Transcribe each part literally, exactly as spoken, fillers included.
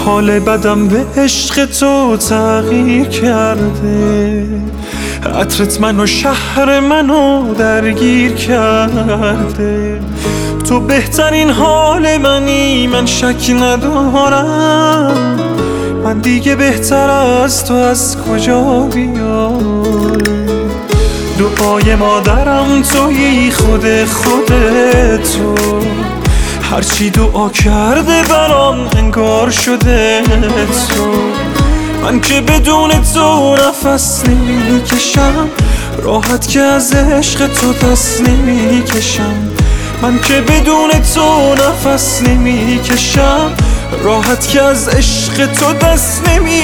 حال بدم به عشق تو تغییر کرده، عطرت منو شهر منو درگیر کرده. تو بهترین حال منی، من شک ندارم. من دیگه بهتر از تو از کجا بیام؟ دعای مادرم تویی، خود خود تو. هرچی دعا کرده برام انگار شده تو. من که بدون تو نفس نمی کشم، راحت که از عشق تو دست نمی کشم. من که بدون تو نفس نمی کشم، راحت که از عشق تو دست نمی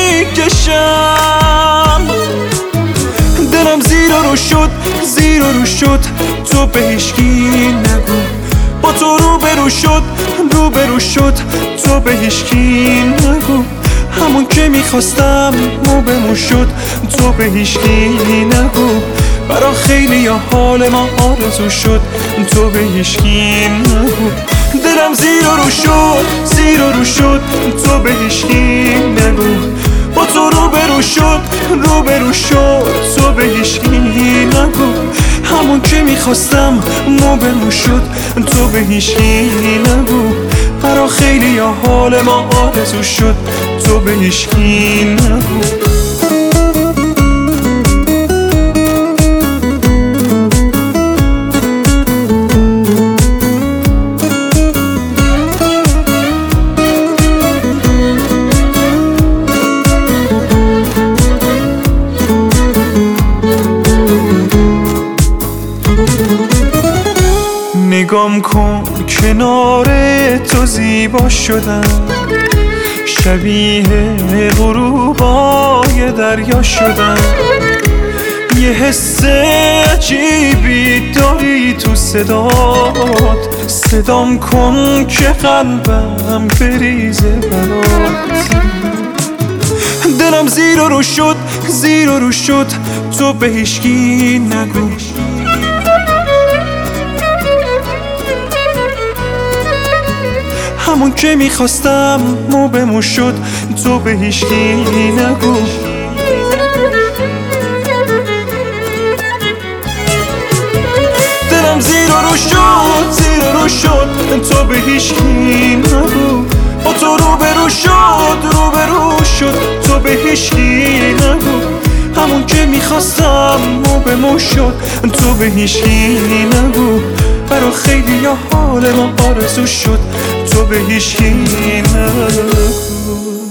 کشم. دلم زیر و رو شد، زیر و رو شد، تو به هیچکی نگو. با تو روبرو شد، روبرو شد، تو به هیچکی نگو. همون که میخواستم مو به مو شد، تو به هیچکی نگو. برا خیلی یا حال ما آرزو شد، تو به هیچکی نگو. دلم زیر و رو شد، زیر و رو شد، تو به هیچکی نگو. با تو روبرو شد، روبرو شد، تو به هیچکی نگو. همون که میخواستم مو به مو شد، تو به هیچکی نگو. برا خیلی یا حال ما آرزو شد، تو به هیچکی نگو. نگام کن کنار تو زیبا شدم، شبیه غروبای دریا شدم. یه حس عجیبی داری تو صدات، صدام کن که قلبم بریزه برات. دلم زیر و رو شد، زیر و رو شد، تو به هیچکی نگو. همون که میخواستم مو به مو شد، تو به هیچکی نگو. دلم زیر و رو شد، زیر و رو شد، تو به هیچکی نگو. با تو روبرو شد، روبرو شد، تو به هیچکی نگو. همون که میخواستم مو به مو شد، تو به هیچکی نگو. برا خیلی یا حال ما آرزو شد، تو به هیچکی نگو.